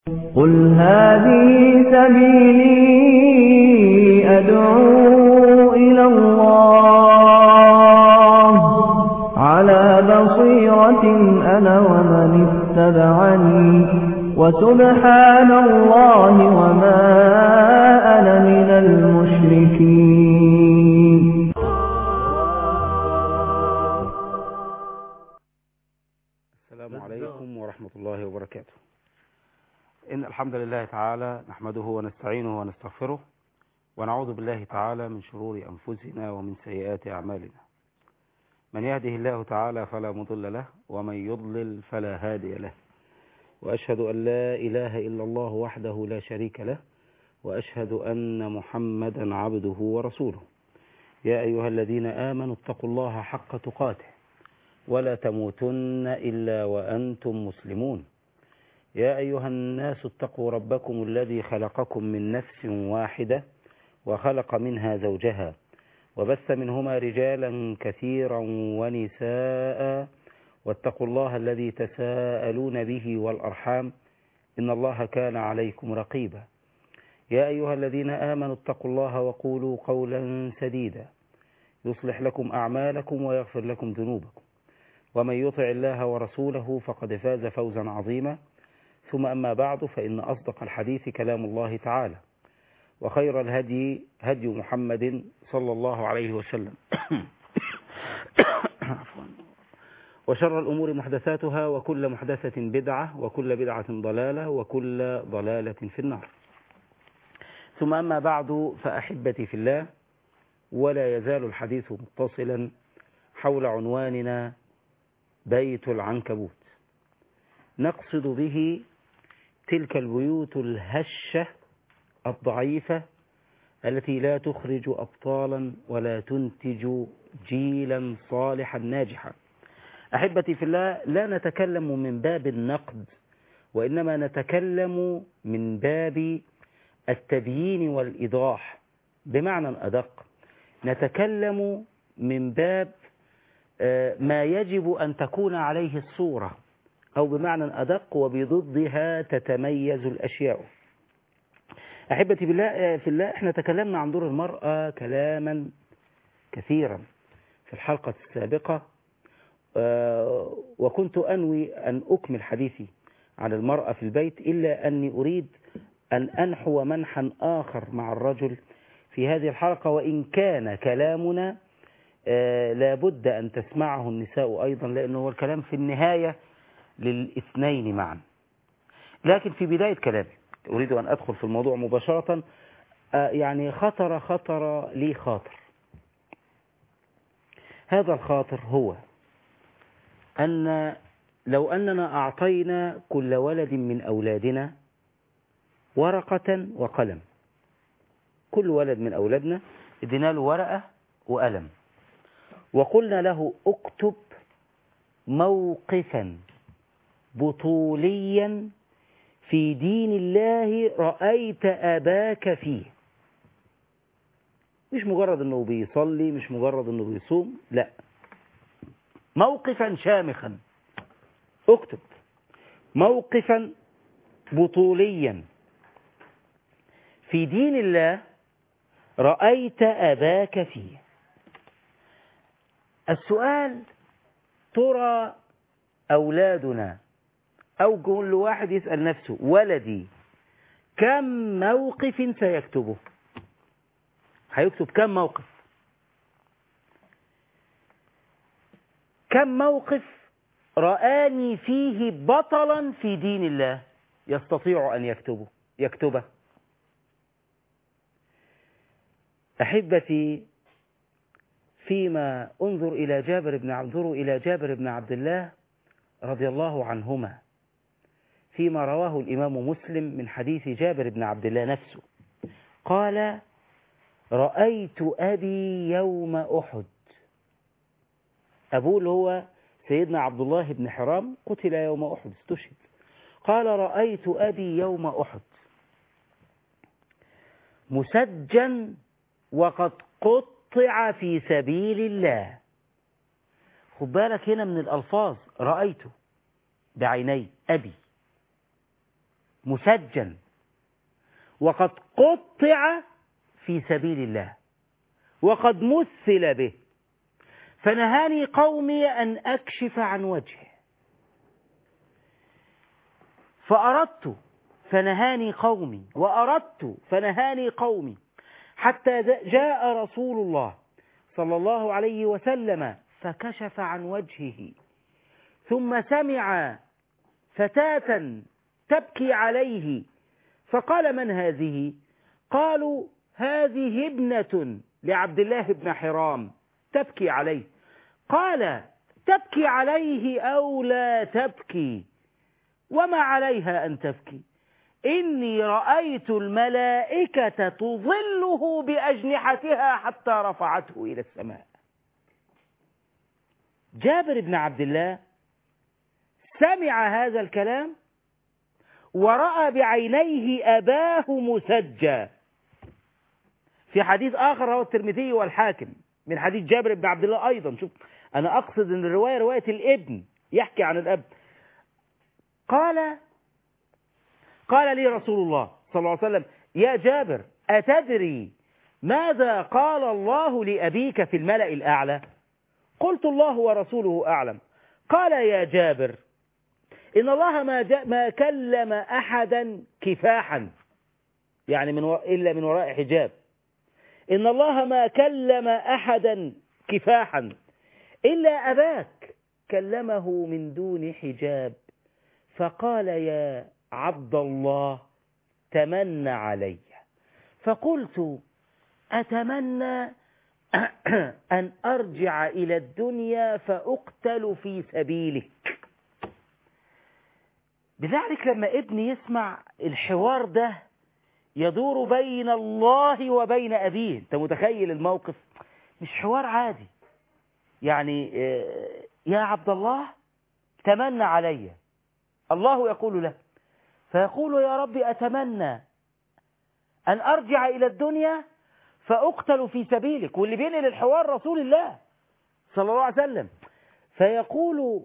قل هذه سبيلي أدعو إلى الله على بصيرة أنا ومن اتبعني وسبحان الله وما أنا من المشركين. السلام عليكم ورحمة الله وبركاته. إن الحمد لله تعالى نحمده ونستعينه ونستغفره ونعوذ بالله تعالى من شرور أنفسنا ومن سيئات أعمالنا. من يهده الله تعالى فلا مضل له ومن يضلل فلا هادي له، وأشهد أن لا إله إلا الله وحده لا شريك له، وأشهد أن محمدا عبده ورسوله. يا أيها الذين آمنوا اتقوا الله حق تقاته ولا تموتن إلا وأنتم مسلمون. يا أيها الناس اتقوا ربكم الذي خلقكم من نفس واحدة وخلق منها زوجها وبث منهما رجالا كثيرا ونساء، واتقوا الله الذي تساءلون به والأرحام إن الله كان عليكم رقيبا. يا أيها الذين آمنوا اتقوا الله وقولوا قولا سديدا يصلح لكم أعمالكم ويغفر لكم ذنوبكم، ومن يطع الله ورسوله فقد فاز فوزا عظيما. ثم أما بعد، فإن أصدق الحديث كلام الله تعالى، وخير الهدي هدي محمد صلى الله عليه وسلم وشر الأمور محدثاتها، وكل محدثة بدعة، وكل بدعة ضلالة، وكل ضلالة في النار. ثم أما بعد، فأحبتي في الله، ولا يزال الحديث متصلا حول عنواننا بيت العنكبوت. نقصد به تلك البيوت الهشة الضعيفة التي لا تخرج أبطالا ولا تنتج جيلا صالحا ناجحا. أحبتي في الله، لا نتكلم من باب النقد، وإنما نتكلم من باب التبيين والإيضاح. بمعنى أدق، نتكلم من باب ما يجب أن تكون عليه الصورة، أو بمعنى أدق وبضدها تتميز الأشياء. أحبتي في الله، احنا تكلمنا عن دور المرأة كلاما كثيرا في الحلقة السابقة، وكنت أنوي أن أكمل حديثي عن المرأة في البيت، إلا أني أريد أن أنحو منحا آخر مع الرجل في هذه الحلقة، وإن كان كلامنا لابد أن تسمعه النساء أيضا، لأنه هو الكلام في النهاية للاثنين معا. لكن في بداية كلامي أريد أن أدخل في الموضوع مباشرة. يعني خطر لي خاطر. هذا الخاطر هو أن لو أننا أعطينا كل ولد من أولادنا ورقة وقلم، كل ولد من أولادنا ادينا له ورقة وقلم، وقلنا له اكتب موقفا بطوليا في دين الله رأيت أباك فيه. مش مجرد أنه بيصلي، مش مجرد أنه بيصوم، لا، موقفا شامخا. اكتب موقفا بطوليا في دين الله رأيت أباك فيه. السؤال، ترى أولادنا أو كل واحد يسأل نفسه، ولدي كم موقف سيكتبه؟ هيكتب كم موقف؟ كم موقف رآني فيه بطلا في دين الله يستطيع أن يكتبه؟ أحبتي، فيما انظروا إلى جابر بن عبد الله رضي الله عنهما، فيما رواه الإمام مسلم من حديث جابر بن عبد الله نفسه، قال: رأيت أبي يوم أحد. أبوه اللي هو سيدنا عبد الله بن حرام قتل يوم أحد، استشهد. قال: رأيت أبي يوم أحد مسجن وقد قطع في سبيل الله. خد بالك هنا من الألفاظ، رأيته بعيني أبي. مسجن وقد قطع في سبيل الله وقد مثل به، فنهاني قومي أن أكشف عن وجهه، فأردت فنهاني قومي، وأردت فنهاني قومي، حتى جاء رسول الله صلى الله عليه وسلم فكشف عن وجهه، ثم سمع فتاة تبكي عليه، فقال: من هذه؟ قالوا: هذه ابنة لعبد الله بن حرام تبكي عليه. قال: تبكي عليه أو لا تبكي؟ وما عليها أن تبكي؟ إني رأيت الملائكة تظله بأجنحتها حتى رفعته إلى السماء. جابر بن عبد الله سمع هذا الكلام ورأى بعينيه أباه مسجى. في حديث آخر رواه الترمذي والحاكم من حديث جابر بن عبد الله أيضا. شوف، أنا أقصد أن الرواية رواية الابن يحكي عن الأب. قال لي رسول الله صلى الله عليه وسلم: يا جابر، أتدري ماذا قال الله لأبيك في الملأ الأعلى؟ قلت: الله ورسوله أعلم. قال: يا جابر، إن الله ما كلم أحدا كفاحا، يعني إلا من وراء حجاب. إن الله ما كلم أحدا كفاحا إلا أباك كلمه من دون حجاب، فقال: يا عبد الله، تمنى علي. فقلت: أتمنى أن أرجع إلى الدنيا فأقتل في سبيلك. بذلك لما ابني يسمع الحوار ده يدور بين الله وبين أبيه، أنت متخيل الموقف؟ مش حوار عادي، يعني يا عبد الله تمنى علي. الله يقول له، فيقول: يا ربي، أتمنى أن أرجع إلى الدنيا فأقتل في سبيلك. واللي بينقل الحوار رسول الله صلى الله عليه وسلم. فيقول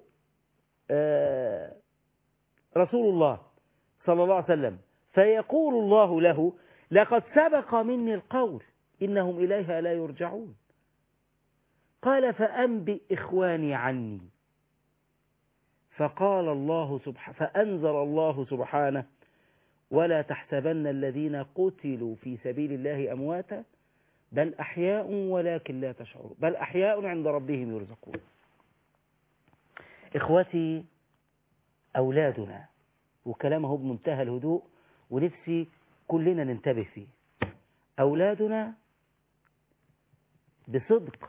رسول الله صلى الله عليه وسلم، فيقول الله له: لقد سبق مني القول إنهم إليها لا يرجعون. قال: فأنبئ إخواني عني. فأنزل الله سبحانه: ولا تحسبن الذين قتلوا في سبيل الله أمواتا بل أحياء ولكن لا تشعرون، بل أحياء عند ربهم يرزقون. إخوتي، أولادنا، وكلامه بمنتهى الهدوء ونفسي كلنا ننتبه فيه، أولادنا بصدق،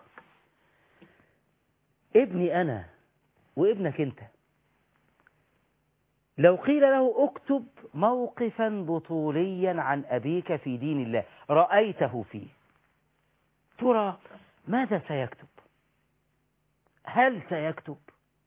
ابني أنا وابنك أنت، لو قيل له اكتب موقفا بطوليا عن أبيك في دين الله رأيته فيه، ترى ماذا سيكتب؟ هل سيكتب؟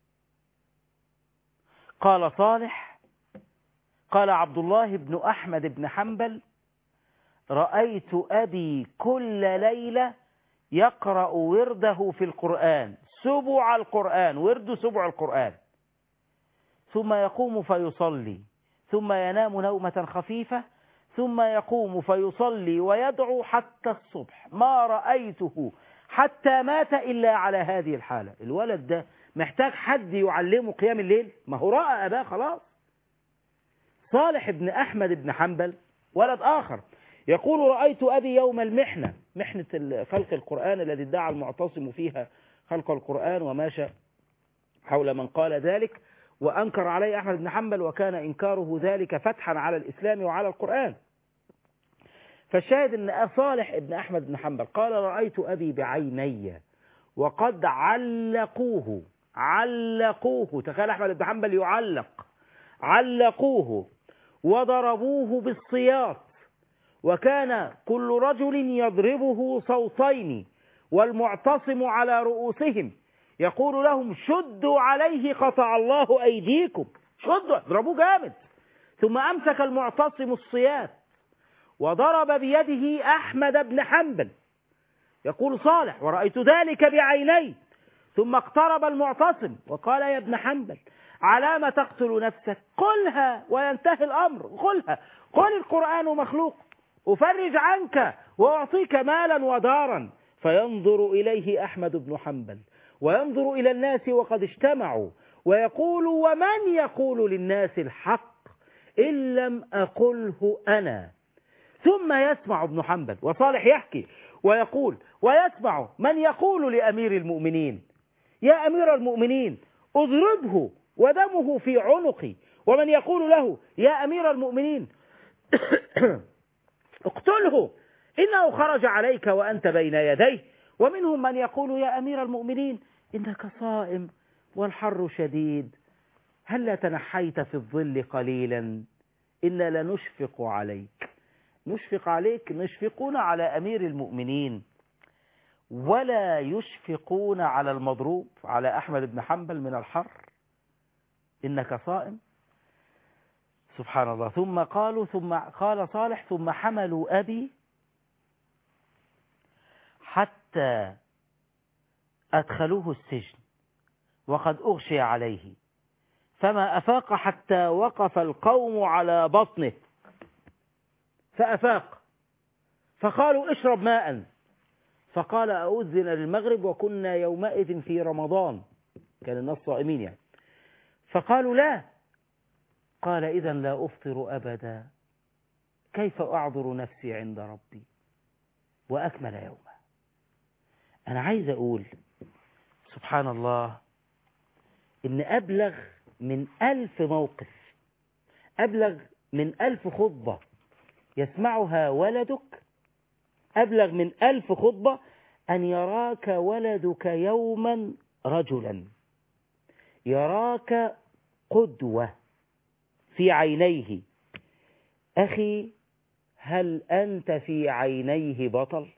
قال صالح: قال عبد الله بن أحمد بن حنبل: رأيت أبي كل ليلة يقرأ ورده في القرآن، سبع القرآن، ورد سبع القرآن، ثم يقوم فيصلي، ثم ينام نومة خفيفة، ثم يقوم فيصلي ويدعو حتى الصبح، ما رأيته حتى مات إلا على هذه الحالة. الولد ده محتاج حد يعلمه قيام الليل؟ ما هو رأى أباه خلاص. صالح بن أحمد بن حنبل ولد آخر يقول: رأيت أبي يوم المحنة، محنة خلق القرآن الذي ادعى المعتصم فيها خلق القرآن وماشى حول من قال ذلك، وأنكر عليه أحمد بن حنبل، وكان إنكاره ذلك فتحا على الإسلام وعلى القرآن. فالشاهد أن صالح بن أحمد بن حنبل قال: رأيت أبي بعيني وقد علقوه. تخيل أحمد بن حنبل علقوه وضربوه بالسياط، وكان كل رجل يضربه صوتين والمعتصم على رؤوسهم يقول لهم: شدوا عليه قطع الله أيديكم، شدوا، اضربوه جامد. ثم أمسك المعتصم السياط وضرب بيده أحمد بن حنبل. يقول صالح: ورأيت ذلك بعيني. ثم اقترب المعتصم وقال: يا ابن حنبل، على ما تقتل نفسك؟ قلها وينتهي الأمر، قلها، قل القرآن مخلوق، أفرج عنك وأعطيك مالا ودارا. فينظر إليه أحمد بن حنبل وينظر إلى الناس وقد اجتمعوا ويقول: ومن يقول للناس الحق إن لم أقله أنا؟ ثم يسمع ابن حنبل وصالح يحكي ويقول ويسمع من يقول لأمير المؤمنين: يا أمير المؤمنين اضربه ودمه في عنقي. ومن يقول له: يا أمير المؤمنين اقتله إنه خرج عليك وأنت بين يديه. ومنهم من يقول: يا أمير المؤمنين إنك صائم والحر شديد، هلا تنحيت في الظل قليلا إنا لنشفق عليك. نشفق عليك، نشفقون على أمير المؤمنين ولا يشفقون على المضروب، على أحمد بن حنبل من الحر. إنك صائم. سبحان الله. ثم قال صالح: ثم حملوا أبي حتى أدخلوه السجن وقد أغشي عليه، فما أفاق حتى وقف القوم على بطنه، فأفاق فقالوا: اشرب ماء. فقال: أؤذن للمغرب وكنا يومئذ في رمضان، كان الناس صائمين يعني. فقالوا: لا. قال: إذا لا أفطر أبدا، كيف أعذر نفسي عند ربي؟ وأكمل يومه. أنا عايز أقول سبحان الله إن أبلغ من 1000 موقف، أبلغ من 1000 خطبة يسمعها ولدك، أبلغ من 1000 خطبة أن يراك ولدك يوما رجلا، يراك قدوة في عينيه. أخي، هل أنت في عينيه بطل؟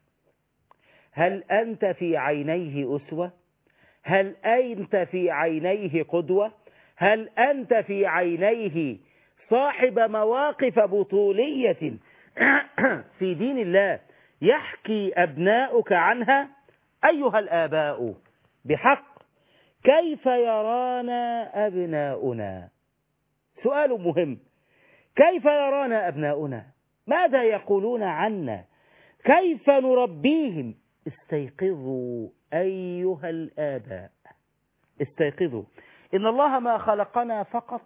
هل أنت في عينيه أسوة؟ هل أنت في عينيه قدوة؟ هل أنت في عينيه صاحب مواقف بطولية في دين الله يحكي أبناؤك عنها؟ أيها الآباء بحق، كيف يرانا أبناؤنا؟ سؤال مهم. كيف يرانا أبناؤنا؟ ماذا يقولون عنا؟ كيف نربيهم؟ استيقظوا أيها الآباء، استيقظوا. إن الله ما خلقنا فقط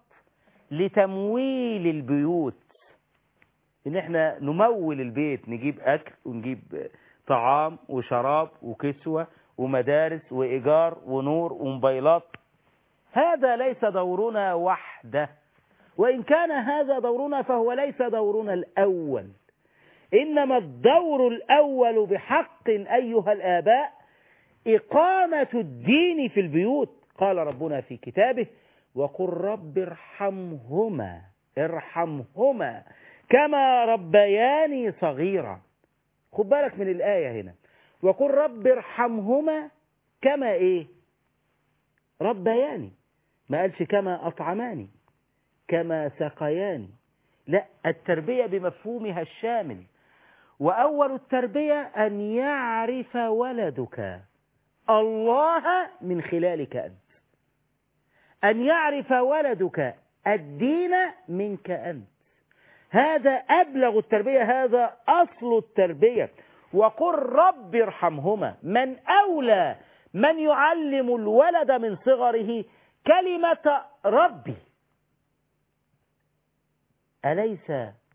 لتمويل البيوت، إن إحنا نمول البيت، نجيب أكل ونجيب طعام وشراب وكسوة ومدارس وإيجار ونور وموبايلات. هذا ليس دورنا وحده، وإن كان هذا دورنا فهو ليس دورنا الأول. إنما الدور الأول بحق أيها الآباء إقامة الدين في البيوت. قال ربنا في كتابه: وقل رب ارحمهما، ارحمهما كما ربياني صغيرا. خد بالك من الآية هنا، وقل رب ارحمهما كما إيه؟ ربياني. ما قالش كما أطعماني، كما سقياني، لا، التربية بمفهومها الشامل. وأول التربية أن يعرف ولدك الله من خلالك أنت، أن يعرف ولدك الدين منك أنت. هذا أبلغ التربية، هذا أصل التربية. وقل رب ارحمهما، من أولى من يعلم الولد من صغره كلمة ربي؟ أليس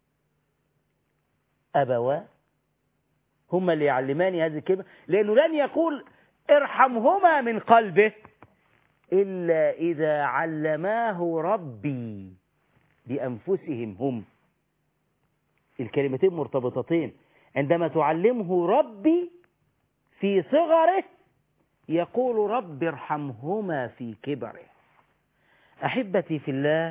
أبواه هما اللي يعلماني هذه الكلمة؟ لأنه لن يقول ارحمهما من قلبه إلا إذا علماه ربي بأنفسهم هم. الكلمتين مرتبطتين. عندما تعلمه ربي في صغره يقول رب ارحمهما في كبره. أحبتي في الله،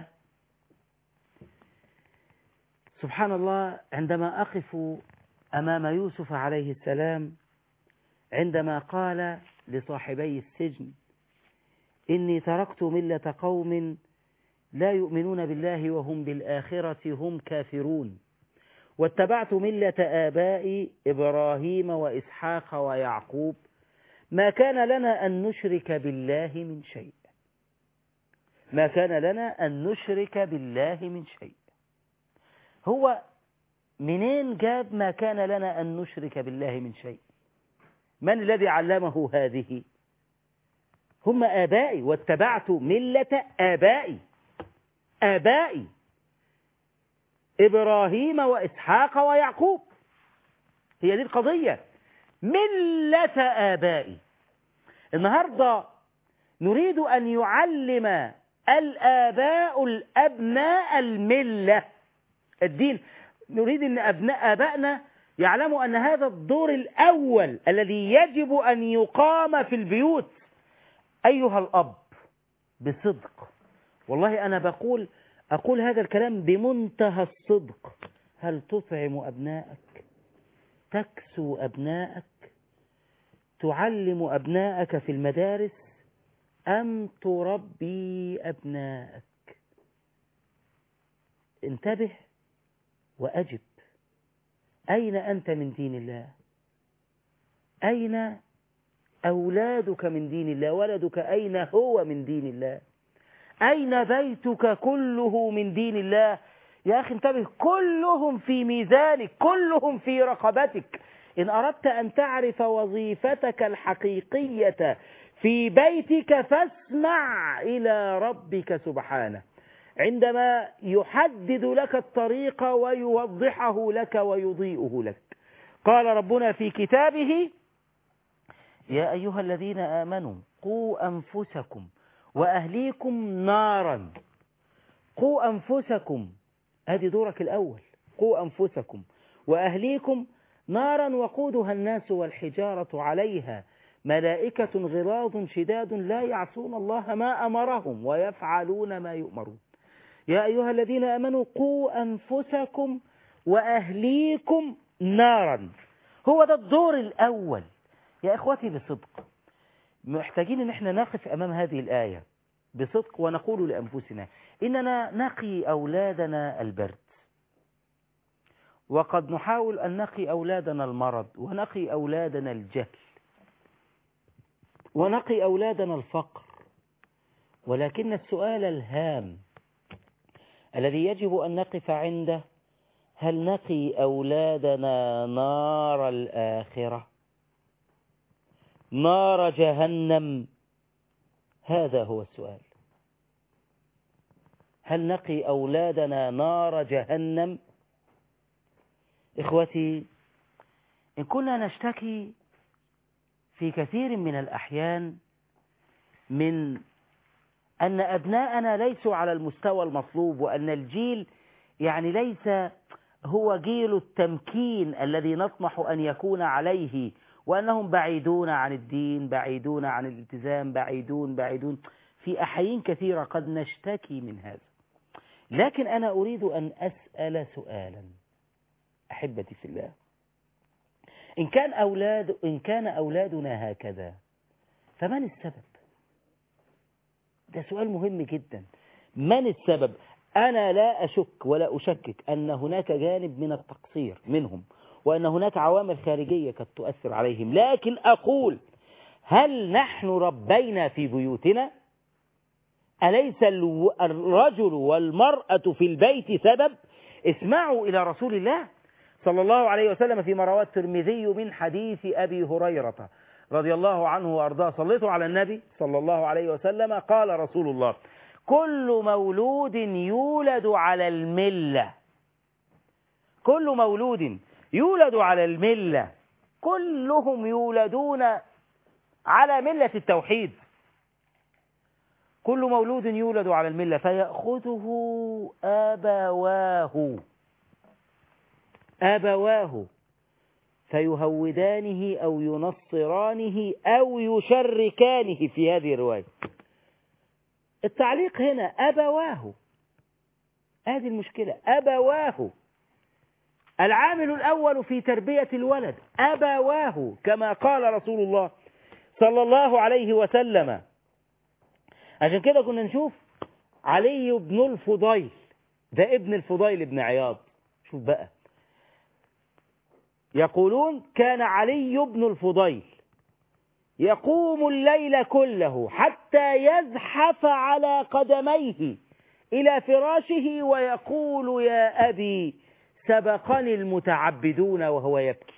سبحان الله، عندما أقف أمام يوسف عليه السلام عندما قال لصاحبي السجن: إني تركت ملة قوم لا يؤمنون بالله وهم بالآخرة هم كافرون، واتبعت ملة آبائي إبراهيم وإسحاق ويعقوب، ما كان لنا أن نشرك بالله من شيء. ما كان لنا أن نشرك بالله من شيء. هو منين جاب ما كان لنا أن نشرك بالله من شيء؟ من الذي علمه هذه؟ هم آبائي، واتبعت ملة آبائي إبراهيم وإسحاق ويعقوب. هي دي القضية، ملة آبائي. النهاردة نريد أن يعلم الآباء الأبناء الملة، الدين. نريد أن آبائنا يعلموا أن هذا الدور الأول الذي يجب أن يقام في البيوت. أيها الأب، بصدق والله أنا أقول هذا الكلام بمنتهى الصدق، هل تطعم أبنائك؟ تكسو أبنائك؟ تعلم أبنائك في المدارس؟ أم تربي أبنائك؟ انتبه وأجب. أين أنت من دين الله؟ أين أولادك من دين الله؟ ولدك أين هو من دين الله؟ أين بيتك كله من دين الله؟ يا أخي انتبه، كلهم في ميزانك، كلهم في رقبتك. إن أردت أن تعرف وظيفتك الحقيقية في بيتك فاسمع إلى ربك سبحانه عندما يحدد لك الطريق ويوضحه لك ويضيئه لك. قال ربنا في كتابه: يا أيها الذين آمنوا قوا أنفسكم وأهليكم نارا. قوا أنفسكم، هذه دورك الأول. قوا أنفسكم وأهليكم نارا وقودها الناس والحجارة عليها ملائكة غلاظ شداد لا يعصون الله ما أمرهم ويفعلون ما يؤمرون. يا أيها الذين آمنوا قوا أنفسكم وأهليكم نارا. هو ده الدور الأول يا إخوتي. بصدق محتاجين أن احنا نقف أمام هذه الآية بصدق ونقول لأنفسنا إننا نقي أولادنا البرد، وقد نحاول أن نقي أولادنا المرض، ونقي أولادنا الجهل، ونقي أولادنا الفقر. ولكن السؤال الهام الذي يجب أن نقف عنده: هل نقي أولادنا نار الآخرة، نار جهنم؟ هذا هو السؤال. هل نقي أولادنا نار جهنم؟ إخوتي، إن كنا نشتكي في كثير من الأحيان من أن أبناءنا ليسوا على المستوى المطلوب، وأن الجيل ليس هو جيل التمكين الذي نطمح أن يكون عليه، وأنهم بعيدون عن الدين، بعيدون عن الالتزام، بعيدون في أحيان كثيرة قد نشتكي من هذا. لكن أنا أريد أن أسأل سؤالا أحبتي في الله: إن كان أولادنا هكذا فمن السبب؟ ده سؤال مهم جدا. من السبب؟ أنا لا أشك ولا أشكك أن هناك جانب من التقصير منهم، وأن هناك عوامل خارجية قد تؤثر عليهم، لكن أقول: هل نحن ربينا في بيوتنا؟ أليس الرجل والمرأة في البيت سبب؟ اسمعوا إلى رسول الله صلى الله عليه وسلم فيما رواه الترمذي من حديث أبي هريرة رضي الله عنه وأرضاه. صليتوا على النبي صلى الله عليه وسلم. قال رسول الله: كل مولود يولد على الملة. كل مولود يولد على الملة، كلهم يولدون على ملة التوحيد. كل مولود يولد على الملة فيأخذه أبواه فيهودانه أو ينصرانه أو يشركانه في هذه الرواية. التعليق هنا أبواه، هذه المشكلة، أبواه. العامل الأول في تربية الولد أبواه، كما قال رسول الله صلى الله عليه وسلم. عشان كده كنا نشوف علي بن الفضيل، ده ابن الفضيل بن عياض. شوف بقى، يقولون كان علي بن الفضيل يقوم الليل كله حتى يزحف على قدميه إلى فراشه ويقول يا أبي سبقني المتعبدون وهو يبكي.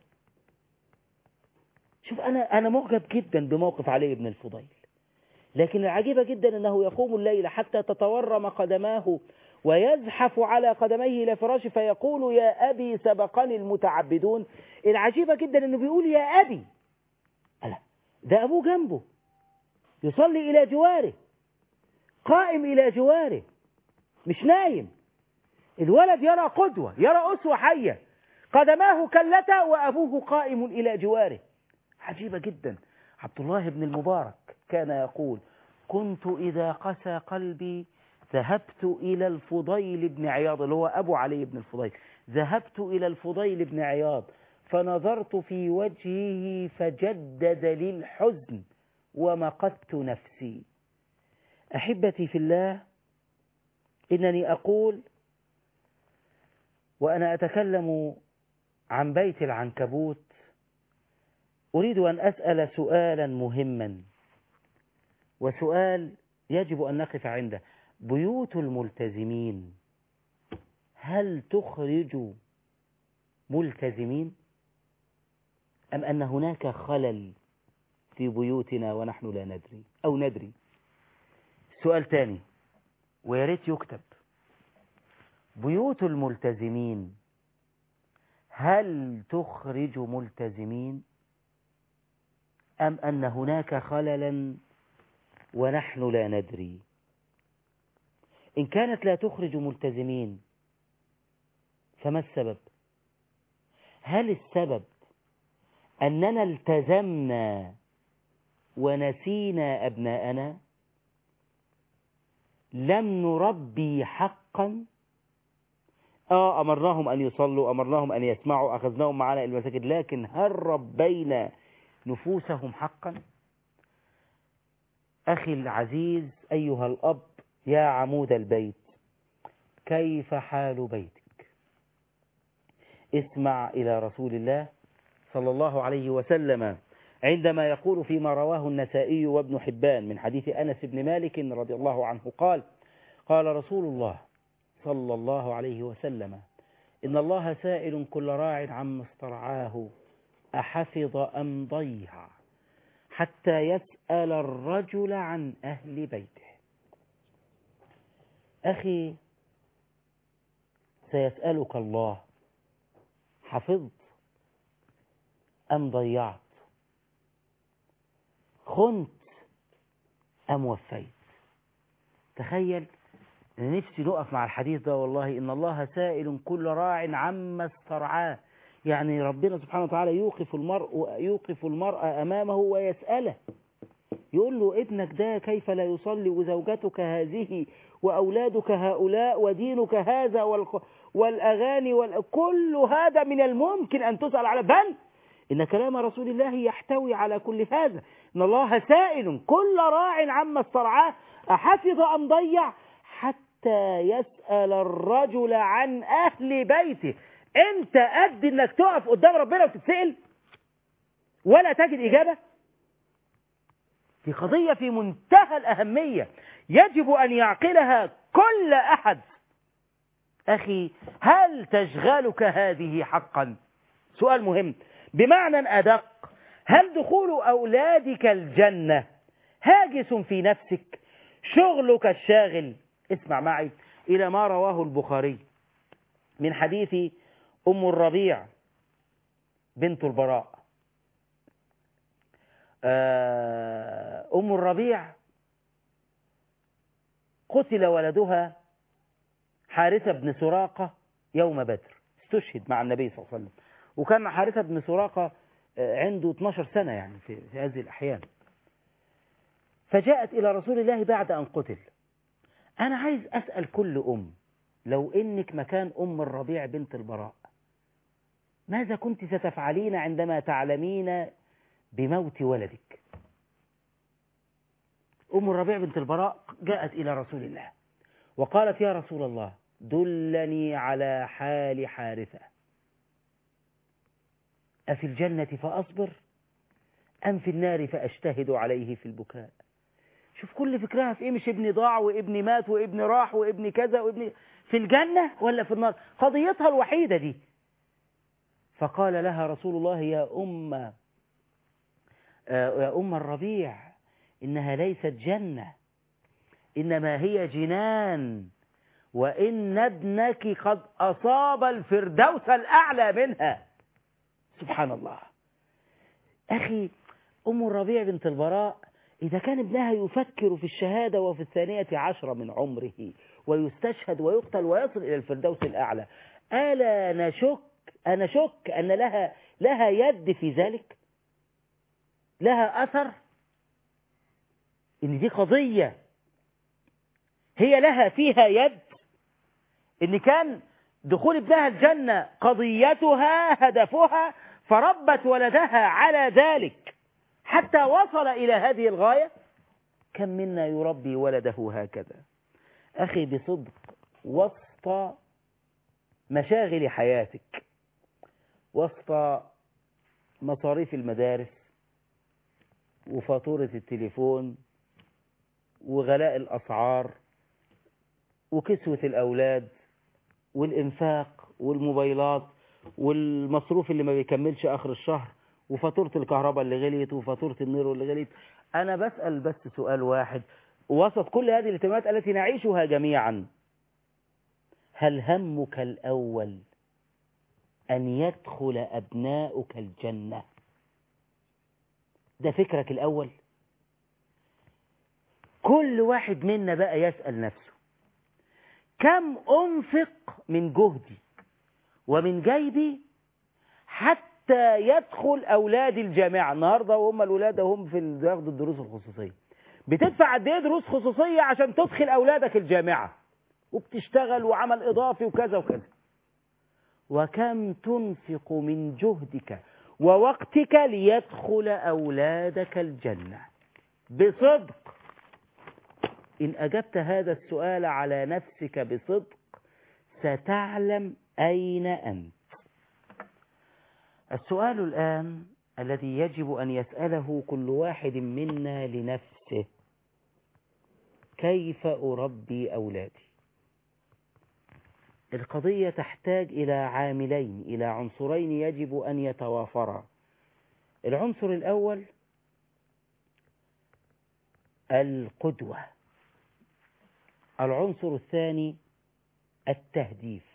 شوف أنا معجب جدا بموقف علي بن الفضيل، لكن العجيبة جدا أنه يقوم الليل حتى تتورم قدماه ويزحف على قدميه إلى فراشه فيقول يا أبي سبقني المتعبدون. العجيبة جدا أنه بيقول يا أبي، ألا ده أبوه جنبه يصلي إلى جواره، قائم إلى جواره، مش نايم. الولد يرى قدوة، يرى أسوة حية، قدماه كلتا وأبوه قائم إلى جواره. عجيبة جدا. عبد الله بن المبارك كان يقول كنت إذا قسى قلبي ذهبت إلى الفضيل بن عياض، اللي هو أبو علي بن الفضيل، ذهبت إلى الفضيل بن عياض فنظرت في وجهه فجدد لي الحزن ومقت نفسي. أحبتي في الله، إنني أقول وأنا أتكلم عن بيت العنكبوت أريد أن أسأل سؤالا مهما، وسؤال يجب أن نقف عنده. بيوت الملتزمين هل تخرج ملتزمين أم أن هناك خلل في بيوتنا ونحن لا ندري أو ندري؟ سؤال تاني وياريت يكتب: بيوت الملتزمين هل تخرج ملتزمين أم أن هناك خللا ونحن لا ندري؟ إن كانت لا تخرج ملتزمين فما السبب؟ هل السبب أننا التزمنا ونسينا أبناءنا؟ لم نربي حقا؟ أمرناهم أن يصلوا، أمرناهم أن يسمعوا، أخذناهم معنا إلى المساجد، لكن هل ربينا نفوسهم حقا؟ أخي العزيز أيها الأب يا عمود البيت، كيف حال بيتك؟ اسمع إلى رسول الله صلى الله عليه وسلم عندما يقول فيما رواه النسائي وابن حبان من حديث أنس بن مالك رضي الله عنه قال: قال رسول الله صلى الله عليه وسلم: إن الله سائل كل راع عما استرعاه أحفظ أم ضيع، حتى يسأل الرجل عن أهل بيته. أخي، سيسألك الله: حفظت أم ضيعت؟ خنت أم وفيت؟ تخيل، نفسي نقف مع الحديث ده والله. إن الله سائل كل راع عما استرعاه، يعني ربنا سبحانه وتعالى يوقف المرء أمامه ويسأله، يقول له: ابنك ده كيف لا يصلي، وزوجتك هذه، وأولادك هؤلاء، ودينك هذا، والأغاني كل هذا من الممكن أن تسأل على، بل إن كلام رسول الله يحتوي على كل هذا. إن الله سائل كل راع عما استرعاه أحفظ أم ضيع، حتى يسأل الرجل عن أهل بيته. أنت قد إنك تقف قدام ربنا وتتسأل ولا تجد إجابة؟ دي قضية في منتهى الأهمية يجب أن يعقلها كل أحد. أخي، هل تشغلك هذه حقا؟ سؤال مهم. بمعنى أدق، هل دخول أولادك الجنة هاجس في نفسك، شغلك الشاغل؟ اسمع معي إلى ما رواه البخاري من حديث أم الربيع بنت البراء. أم الربيع قتل ولدها حارثة بن سراقة يوم بدر، استشهد مع النبي صلى الله عليه وسلم، وكان حارثة بن سراقة عنده 12 سنة يعني في هذه الأحيان. فجاءت إلى رسول الله بعد أن قتل. أنا عايز أسأل كل لو إنك مكان أم الربيع بنت البراء، ماذا كنت ستفعلين عندما تعلمين بموت ولدك؟ أم الربيع بنت البراء جاءت إلى رسول الله وقالت: يا رسول الله، دلني على حال حارثة، أفي الجنة فأصبر أم في النار فأجتهد عليه في البكاء. شوف كل فكرها في إيه، مش ابني ضاع وابني مات وابني راح وابني كذا وابني في الجنة ولا في النار، قضيتها الوحيدة دي. فقال لها رسول الله يا أم الربيع إنها ليست جنة إنما هي جنان، وإن ابنك قد أصاب الفردوس الأعلى منها. سبحان الله. أخي أم الربيع بنت البراء إذا كان ابنها يفكر في الشهادة وفي 12 من عمره ويستشهد ويقتل ويصل إلى الفردوس الأعلى، ألا نشك أن لها يد في ذلك، لها أثر، إن دي قضية هي لها فيها يد، إن كان دخول ابنها الجنة قضيتها هدفها فربت ولدها على ذلك حتى وصل إلى هذه الغاية. كم منا يربي ولده هكذا؟ أخي بصدق، وسط مشاغل حياتك، وسط مصاريف المدارس وفاتورة التليفون وغلاء الأسعار وكسوة الأولاد والإنفاق والموبايلات والمصروف اللي ما بيكملش آخر الشهر وفاتورة الكهرباء اللي غليت وفاتورة النور اللي غليت، أنا بسأل بس سؤال واحد وسط كل هذه الاهتمامات التي نعيشها جميعا: هل همك الأول أن يدخل أبناؤك الجنة؟ ده فكرك الأول؟ كل واحد منا بقى يسأل نفسه: كم أنفق من جهدي ومن جيبي حتى يدخل أولادي الجامعة؟ النهاردة وهم الولاد هم بياخدوا الدروس الخصوصية، بتدفع قد ايه دروس خصوصية عشان تدخل أولادك الجامعة، وبتشتغل وعمل إضافي وكذا وكذا. وكم تنفق من جهدك ووقتك ليدخل أولادك الجنة؟ بصدق إن أجبت هذا السؤال على نفسك بصدق ستعلم أين أنت. السؤال الآن الذي يجب أن يسأله كل واحد منا لنفسه: كيف أربي أولادي؟ القضية تحتاج إلى عاملين، إلى عنصرين يجب أن يتوافرا. العنصر الأول القدوة، العنصر الثاني التهديف.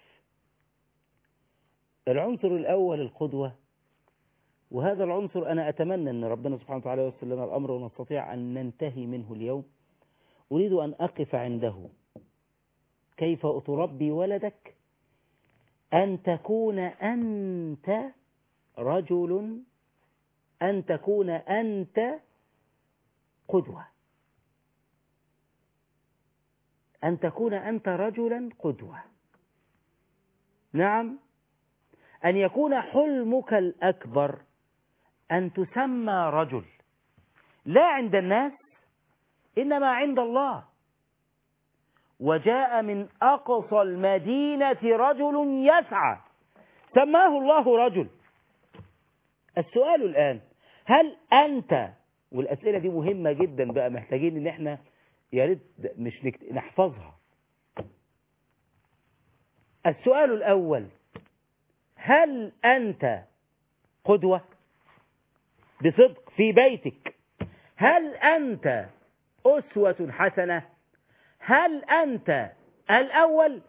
العنصر الأول القدوة، وهذا العنصر أنا أتمنى أن ربنا سبحانه وتعالى ييسر لنا الأمر ونستطيع أن ننتهي منه اليوم. أريد أن أقف عنده. كيف تربي ولدك؟ أن تكون أنت رجل، أن تكون أنت قدوة، أن تكون أنت رجلا قدوة. نعم، أن يكون حلمك الأكبر أن تسمى رجل، لا عند الناس إنما عند الله. وجاء من أقصى المدينة رجل يسعى سماه الله رجل. السؤال الآن: هل أنت، والأسئلة دي مهمة جدا بقى، محتاجين إن احنا يا ريت مش نحفظها. السؤال الأول: هل أنت قدوة بصدق في بيتك؟ هل أنت أسوة حسنة؟ هل أنت الأول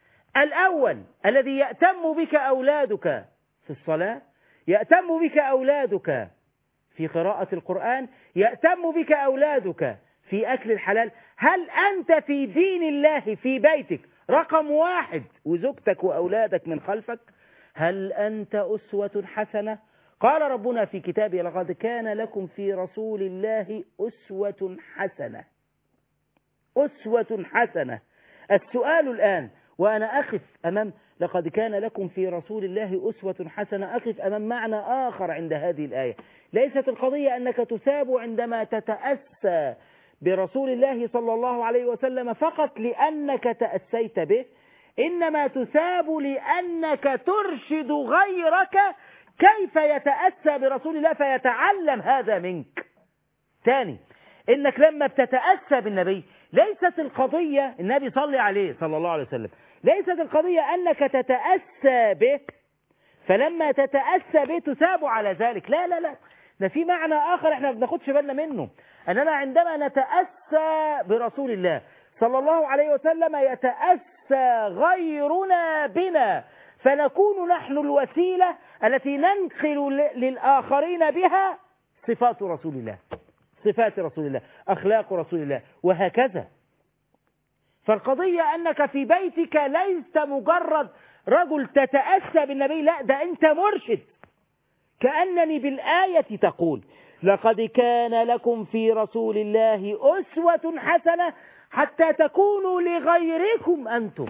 الذي يأتم بك أولادك في الصلاة، يأتم بك أولادك في قراءة القرآن، يأتم بك أولادك في أكل الحلال؟ هل أنت في دين الله في بيتك رقم 1 وزوجتك وأولادك من خلفك؟ هل أنت أسوة حسنة؟ قال ربنا في كتابه: لقد كان لكم في رسول الله أسوة حسنة. أسوة حسنة. السؤال الآن وأنا أقف أمام لقد كان لكم في رسول الله أسوة حسنة، أقف أمام معنى آخر عند هذه الآية. ليست القضية أنك تثاب عندما تتأسى برسول الله صلى الله عليه وسلم فقط لأنك تأسيت به، إنما تثاب لأنك ترشد غيرك كيف يتأسى برسول الله فيتعلم هذا منك. ثاني، إنك لما بتتأسى بالنبي ليست القضية، النبي صلى عليه صلى الله عليه وسلم، ليست القضية أنك تتأسى به فلما تتأسى به تثاب على ذلك. لا لا لا، ده في معنى آخر احنا ما بناخدش بالنا منه، أننا عندما نتأسى برسول الله صلى الله عليه وسلم يتأسى غيرنا بنا، فنكون نحن الوسيلة التي ننقل للآخرين بها صفات رسول الله، صفات رسول الله، أخلاق رسول الله، وهكذا. فالقضية أنك في بيتك ليست مجرد رجل تتأسى بالنبي، لا، ده أنت مرشد. كأنني بالآية تقول: لقد كان لكم في رسول الله أسوة حسنة حتى تكونوا لغيركم أنتم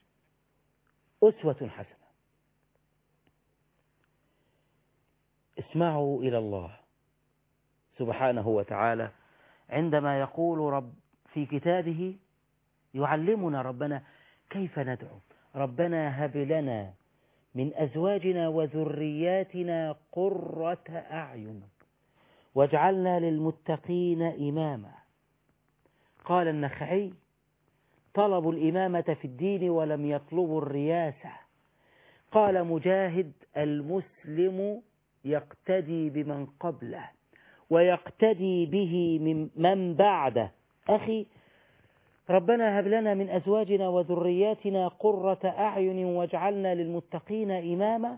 أسوة حسنة. اسمعوا إلى الله سبحانه وتعالى عندما يقول رب في كتابه، يعلمنا ربنا كيف ندعو: ربنا هب لنا من أزواجنا وذرياتنا قرة أعين واجعلنا للمتقين إماما. قال النخعي: طلبوا الإمامة في الدين ولم يطلبوا الرياسة. قال مجاهد: المسلم يقتدي بمن قبله ويقتدي به من بعده. أخي، ربنا هب لنا من أزواجنا وذرياتنا قرة أعين واجعلنا للمتقين إماما.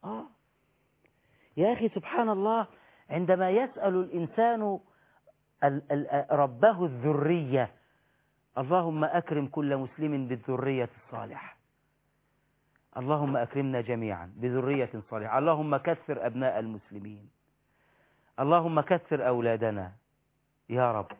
يا أخي سبحان الله، عندما يسأل الإنسان ربه الذرية: اللهم أكرم كل مسلم بالذرية الصالحة، اللهم أكرمنا جميعا بذرية صالحة، اللهم كثر أبناء المسلمين، اللهم كثر أولادنا يا رب.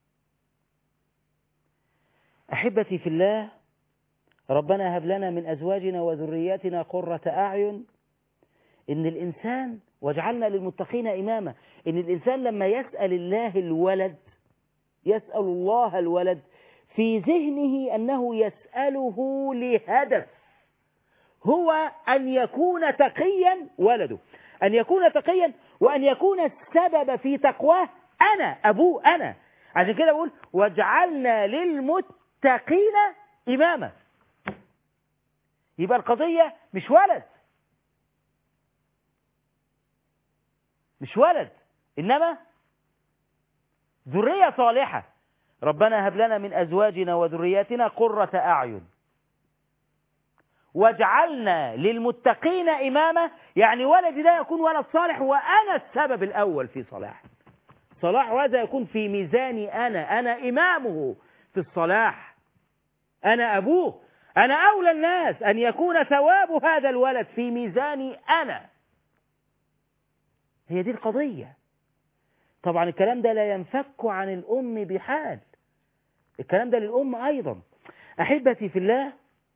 أحبتي في الله، ربنا هب لنا من أزواجنا وذرياتنا قرة أعين، إن الإنسان واجعلنا للمتقين إماما، إن الإنسان لما يسأل الله الولد، يسأل الله الولد، في ذهنه أنه يسأله لهدف، هو أن يكون تقيا ولده، أن يكون تقيا وأن يكون السبب في تقواه أنا أبوه أنا. عشان كده بقول واجعلنا للمتقين إماما. يبقى القضية مش ولد، مش ولد، إنما ذرية صالحة. ربنا هب لنا من أزواجنا وذرياتنا قرة أعين واجعلنا للمتقين إماما، يعني ولدي ده يكون ولد صالح وأنا السبب الأول في صلاح هذا يكون في ميزاني أنا إمامه في الصلاح، أنا أبوه، أنا أولى الناس أن يكون ثواب هذا الولد في ميزاني أنا. هي دي القضية. طبعا الكلام ده لا ينفك عن الأم بحال، الكلام ده للأم أيضا. أحبتي في الله،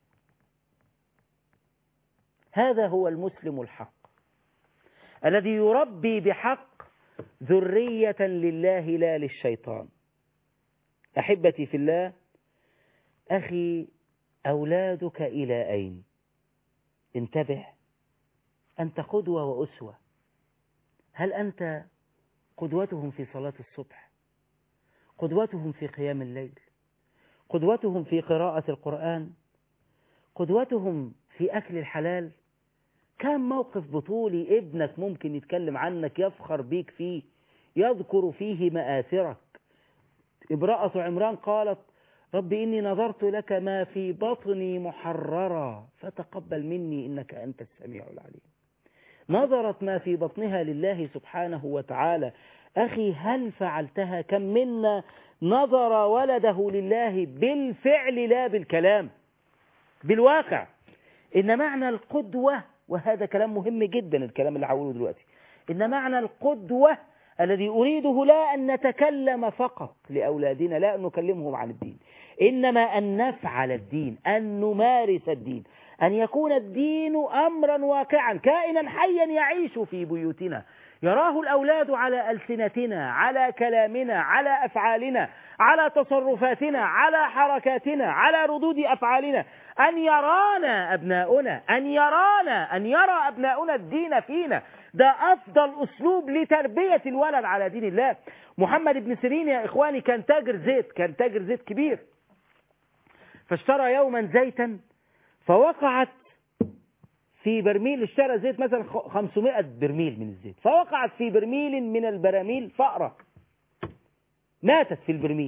هذا هو المسلم الحق الذي يربي بحق ذرية لله لا للشيطان. أحبتي في الله، أخي، أولادك إلى أين؟ انتبه، أنت قدوة وأسوة. هل أنت قدوتهم في صلاة الصبح؟ قدوتهم في قيام الليل؟ قدوتهم في قراءة القرآن؟ قدوتهم في أكل الحلال؟ كم موقف بطولي ابنك ممكن يتكلم عنك، يفخر بيك فيه، يذكر فيه مآثرك. امرأة عمران قالت: رب إني نظرت لك ما في بطني محررا فتقبل مني إنك أنت السميع العليم. نظرت ما في بطنها لله سبحانه وتعالى. أخي، هل فعلتها؟ كم منا نظر ولده لله بالفعل لا بالكلام، بالواقع. إن معنى القدوة، وهذا كلام مهم جدا الكلام اللي هقوله دلوقتي، إن معنى القدوة الذي أريده لا أن نتكلم فقط لأولادنا، لا أن نكلمهم عن الدين، إنما أن نفعل الدين، أن نمارس الدين، أن يكون الدين أمرا واقعا كائنا حيا يعيش في بيوتنا، يراه الأولاد على ألسنتنا، على كلامنا، على أفعالنا، على تصرفاتنا، على حركاتنا، على ردود أفعالنا، أن يرانا أبناؤنا، أن يرى أبناؤنا الدين فينا. ده أفضل أسلوب لتربية الولد على دين الله. محمد بن سيرين يا إخواني كان تاجر زيت كبير، فاشترى يوما زيتا، فوقعت في برميل، اشترى زيت مثلا 500 برميل من الزيت، فوقعت في برميل من البراميل فأرة ماتت في البرميل،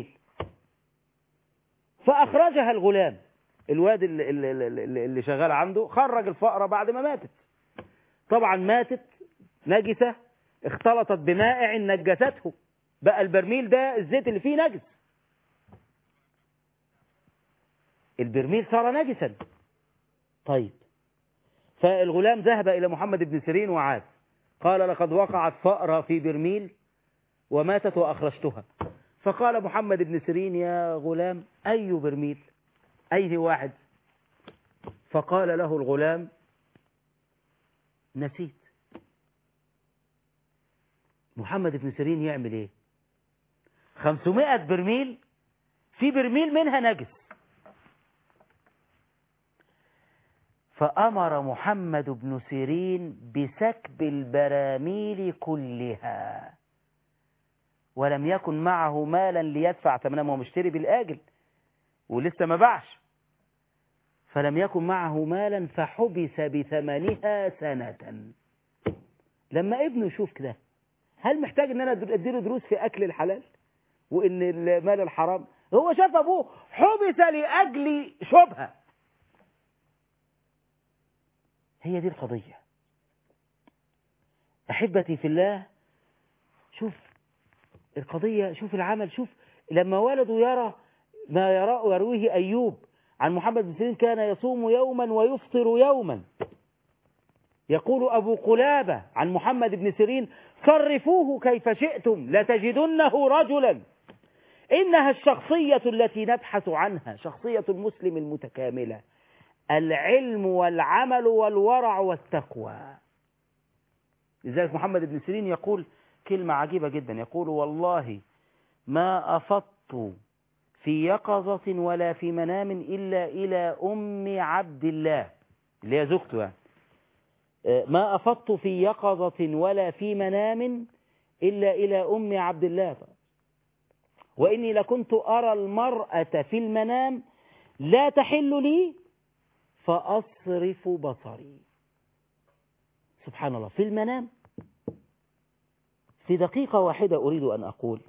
فأخرجها الغلام، الواد اللي شغال عنده خرج الفأرة بعد ما ماتت. طبعا ماتت نجسة، اختلطت بمائع نجسته، بقى البرميل ده الزيت اللي فيه نجس، البرميل صار نجسا. طيب، فالغلام ذهب إلى محمد بن سيرين وعاد، قال: لقد وقعت فأرة في برميل وماتت وأخرجتها. فقال محمد بن سيرين: يا غلام، أي برميل؟ أي واحد؟ فقال له الغلام: نسيت. محمد بن سيرين يعمل ايه؟ 500 برميل، في برميل منها نجس. فأمر محمد بن سيرين بسكب البراميل كلها، ولم يكن معه مالا ليدفع ثمنها، ما هو مشتري بالآجل ولسه ما باعش، فلم يكن معه مالا فحبس بثمنها سنة. لما ابنه يشوف كده، هل محتاج ان انا اديله دروس في اكل الحلال وان المال الحرام؟ هو شاف ابوه حبس لاجل شبهة. هي دي القضية احبتي في الله. شوف القضية، شوف العمل، شوف لما ولده يرى ما يرويه أيوب عن محمد بن سيرين: كان يصوم يوما ويفطر يوما. يقول أبو قلابة عن محمد بن سيرين: صرفوه كيف شئتم لتجدنه رجلا. إنها الشخصية التي نبحث عنها، شخصية المسلم المتكاملة: العلم والعمل والورع والتقوى. لذلك محمد بن سيرين يقول كلمة عجيبة جدا، يقول: والله ما أفضت في يقظة ولا في منام إلا إلى أم عبد الله، اللي هي زوجته يعني. ما أفضت في يقظة ولا في منام إلا إلى أم عبد الله، وإني لكنت أرى المرأة في المنام لا تحل لي فأصرف بصري. سبحان الله، في المنام. في دقيقة واحدة أريد أن أقول،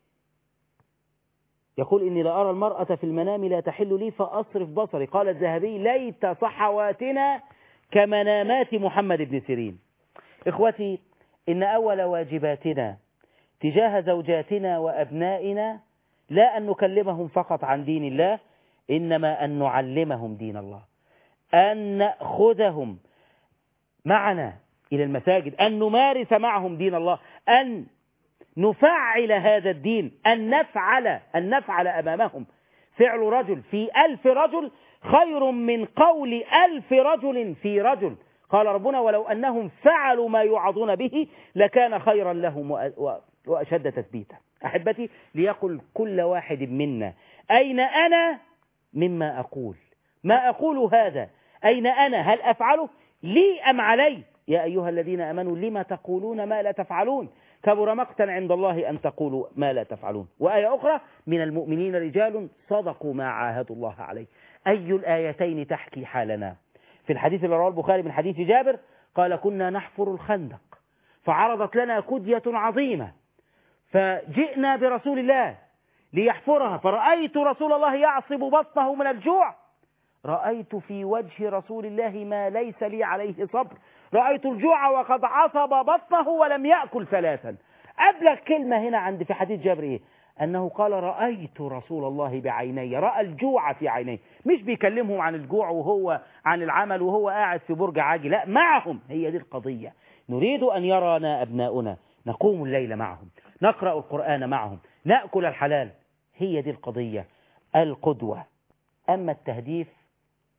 يقول: إني لأرى المرأة في المنام لا تحل لي فأصرف بصري. قال الذهبي: ليت صحواتنا كمنامات محمد بن سيرين. إخوتي، إن أول واجباتنا تجاه زوجاتنا وأبنائنا لا أن نكلمهم فقط عن دين الله، إنما أن نعلمهم دين الله، أن نأخذهم معنا إلى المساجد، أن نمارس معهم دين الله، أن نفعل هذا الدين، أن نفعل أمامهم. فعل رجل في 1000 رجل خير من قول 1000 رجل في رجل. قال ربنا: ولو أنهم فعلوا ما يوعظون به لكان خيرا لهم وأشد تثبيتا. أحبتي، ليقل كل واحد منا: أين أنا مما أقول؟ ما أقول هذا أين أنا؟ هل أفعله لي أم علي؟ يا أيها الذين آمنوا لما تقولون ما لا تفعلون؟ كبر مقتا عند الله أن تقولوا ما لا تفعلون. وآية أخرى: من المؤمنين رجال صدقوا ما عاهدوا الله عليه. أي الآيتين تحكي حالنا؟ في الحديث اللي رواه البخاري من حديث جابر قال: كنا نحفر الخندق فعرضت لنا كدية عظيمة فجئنا برسول الله ليحفرها، فرأيت رسول الله يعصب بطنه من الجوع، رأيت في وجه رسول الله ما ليس لي عليه صبر، رأيت الجوع وقد عصب بطنه ولم يأكل 3. أبلغ كلمة هنا عند في حديث جابر إيه؟ أنه قال: رأيت رسول الله بعيني، رأى الجوع في عينيه، مش بيكلمهم عن الجوع وهو عن العمل وهو قاعد في برج عاجي، لا، معهم. هي دي القضية. نريد أن يرانا أبناؤنا نقوم الليل معهم، نقرأ القرآن معهم، نأكل الحلال. هي دي القضية، القدوة. أما التهديف،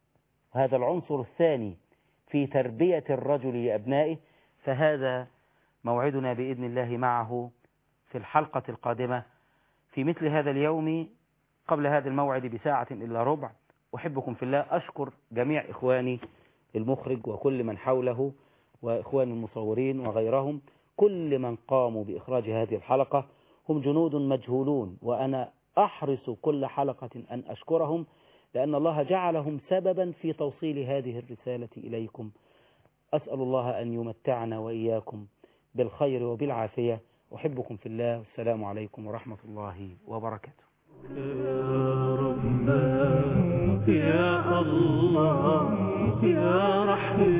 هذا العنصر الثاني في تربية الرجل لأبنائه، فهذا موعدنا بإذن الله معه في الحلقة القادمة في مثل هذا اليوم قبل هذا الموعد بساعة إلا ربع. أحبكم في الله. أشكر جميع إخواني المخرج وكل من حوله وإخواني المصورين وغيرهم، كل من قاموا بإخراج هذه الحلقة، هم جنود مجهولون، وأنا أحرص كل حلقة أن أشكرهم، لأن الله جعلهم سببا في توصيل هذه الرسالة إليكم. أسأل الله أن يمتعنا وإياكم بالخير وبالعافية. أحبكم في الله. والسلام عليكم ورحمة الله وبركاته. يا رب يا الله يا رحمن